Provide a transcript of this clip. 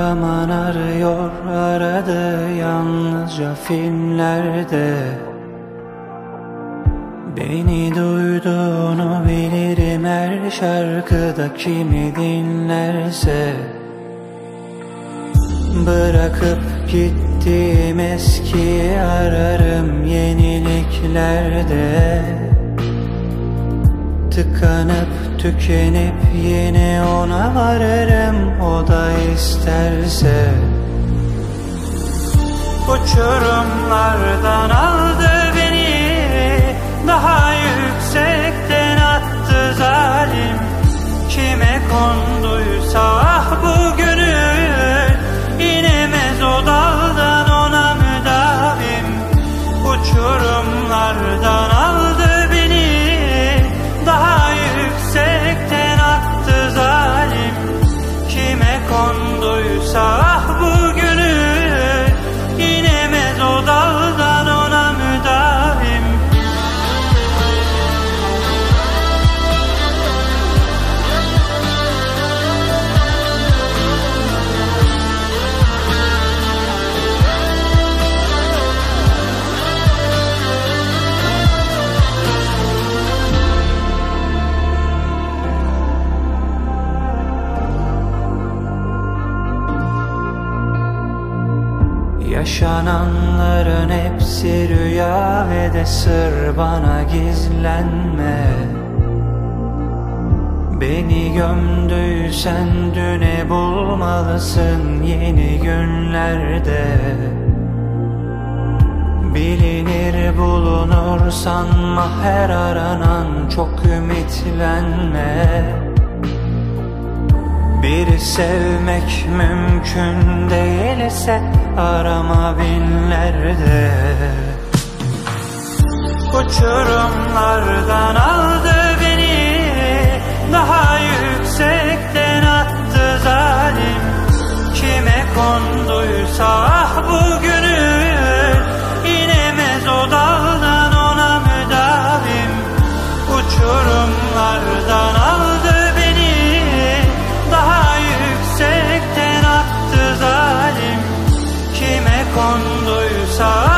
kahraman arıyor, aradı yalnızca filmlerde. Beni duyduğunu bilirim her şarkıda kimi dinlerse. Bırakıp gittiğim eskiyi ararım yeniliklerde. Tıkanıp tükenip yine ona varırım o da isterse. Uçurumlardan aldı beni, daha yüksekten attı zalim. Kime konduysa ah bu gönül, inemez o daldan ona müdavim. Uçurumlardan aldı beni, daha yüksekten attı zalim. Kime konduysa ah bu gönül, inemez o daldan ona müdavim. Yaşananların hepsi rüya ve de sır, bana gizlenme. Beni gömdüysen düne bulmalısın yeni günlerde. Bilinir bulunur sanma, her aranan çok ümitlenme. Biri sevmek mümkün değilse arama binlerde. Uçurumlardan aldı beni, daha yüksekten attı zalim. Kime konduysa ah bu gönül, inemez o daldan ona müdavim. Uçurumlardan aldı beni, daha yüksekten attı zalim. Kime konduysa